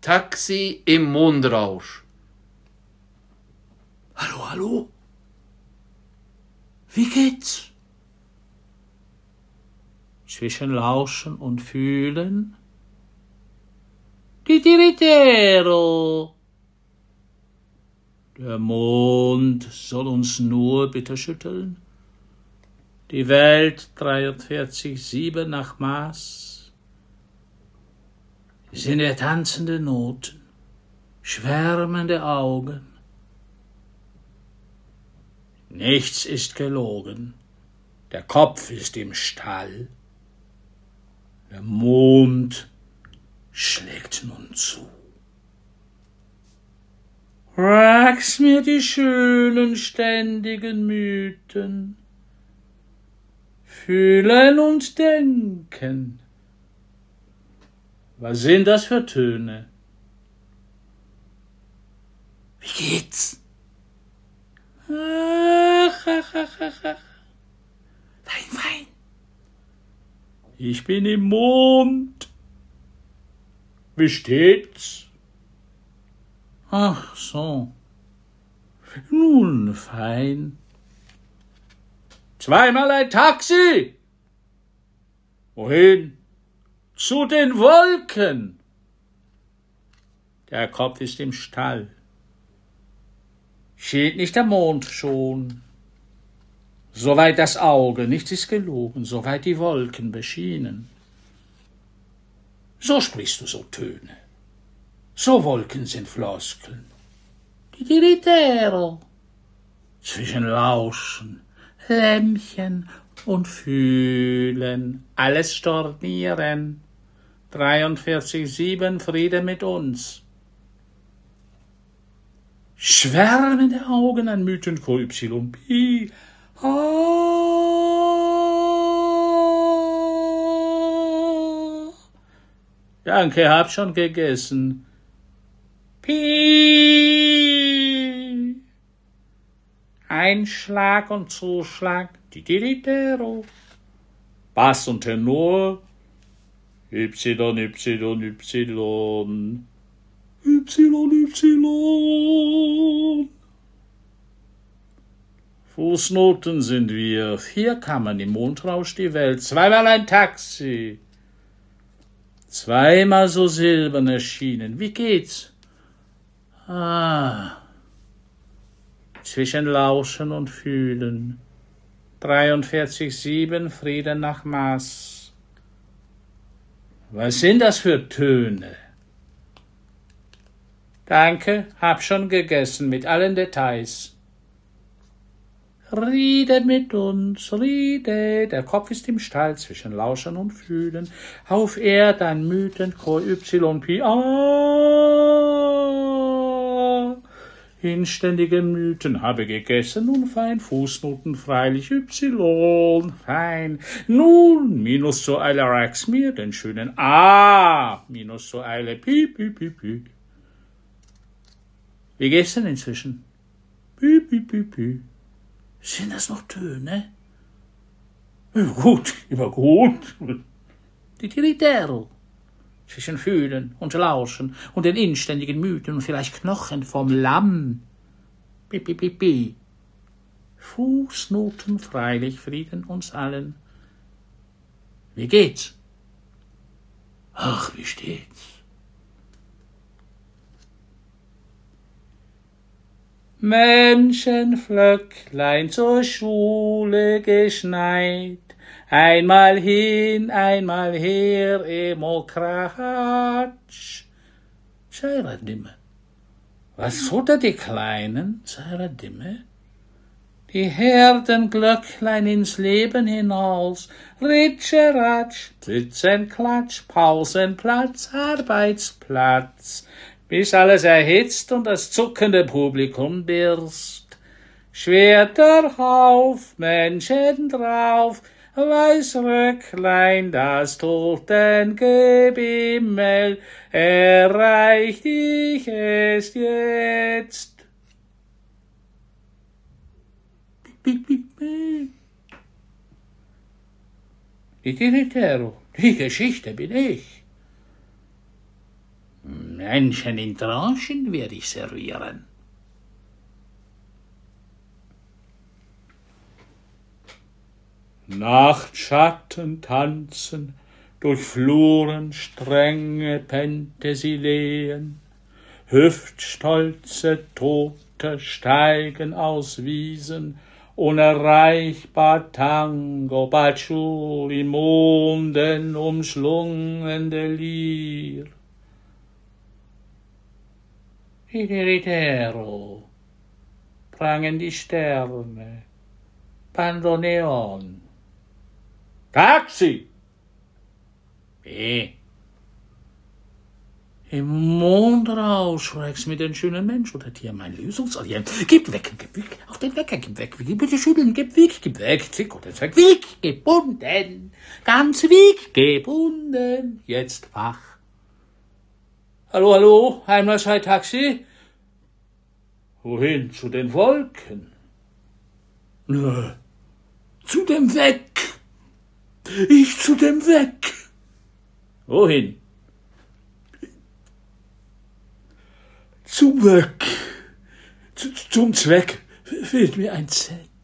Taxi im Mondrausch. Hallo, hallo? Wie geht's? Zwischen Lauschen und Fühlen. Titiritero. Der Mond soll uns nur bitte schütteln. Die Welt 43,7 nach Maß. Sind der tanzende Noten, schwärmende Augen. Nichts ist gelogen, der Kopf ist im Stall. Der Mond schlägt nun zu. Wachs mir die schönen, ständigen Mythen, fühlen und denken. Was sind das für Töne? Wie geht's? Ach, ach, ach, ach, ach. Fein, fein. Ich bin im Mond. Wie steht's? Ach so. Nun, fein. Zweimal ein Taxi. Wohin? Zu den Wolken. Der Kopf ist im Stall. Steht nicht der Mond schon? Soweit das Auge, nichts ist gelogen, soweit die Wolken beschienen. So sprichst du so Töne. So Wolken sind Floskeln. Titiritero. Zwischen Lauschen, Lämmchen und Fühlen, alles stornieren. 43,7 Friede mit uns. Schwärmende Augen an Mythenchor YP. Danke, hab schon gegessen. Pi. Einschlag und Zuschlag. Titiritero. Bass und Tenor. Y, Y, Y. Y. Fußnoten sind wir. 4 Kammern im Mondrausch die Welt. Zweimal ein Taxi. Zweimal so silberne Schienen. Wie geht's? Zwischen Lauschen und Fühlen. 43,7 Frieden nach Maß. Was sind das für Töne? Danke, hab schon gegessen, mit allen Details. Riede mit uns, Riede, der Kopf ist im Stall zwischen Lauschen und Fühlen. Auf Erde ein Mythenchor YP. Inständige Mythen habe gegessen, nun fein, Fußnoten freilich Y, fein. Nun, minus zur Eile rachs mir den schönen A, minus zur Eile Pi, Pi, Pi, Pi. Wie geht's denn inzwischen? Pi, Pi, Pi, Pi. Sind das noch Töne? Gut, immer gut. Titiritero. Zwischen Fühlen und Lauschen und den inständigen Mythen und vielleicht Knochen vom Lamm. Pi, Pi, Pi, Pi. Fußnoten freilich, Frieden uns allen. Wie geht's? Ach, wie steht's? Menschenflöcklein zur Schule geschneit, einmal hin, einmal her, Emokratsch. Seiradimme. Was futtert die Kleinen? Seiradimme. Die Herdenglöcklein ins Leben hinaus, Ritscheratsch, Tritzenklatsch, Pausenplatz, Arbeitsplatz, bis alles erhitzt und das zuckende Publikum birst. Schwerter auf, Menschen drauf, Weißröcklein, das Totengebimmel, erreicht ich es jetzt. Die Titiritero, die Geschichte bin ich. Menschen in Tranchen werde ich servieren. Nachtschatten tanzen, durch Fluren strenge Penthesileen, hüftstolze Tote steigen aus Wiesen, unerreichbar Tango, Patchouli, Monden umschlungende Lier. Iteritero prangen die Sterne, Bandoneon. Taxi! Im Mondrausch rex mit den schönen Mensch oder Tier, mein Lösungsalien. Gib weg, auf den Wecker, gib weg, bitte schütteln, gib weg, zick oder zack, weg, gebunden, ganz weg, gebunden, jetzt wach. Hallo, Heimlerscheid-Taxi? Wohin, zu den Wolken? Nö, zu dem Weg. Ich zu dem Weg. Wohin? Zum Weg. Zum Zweck fehlt mir ein Zelt.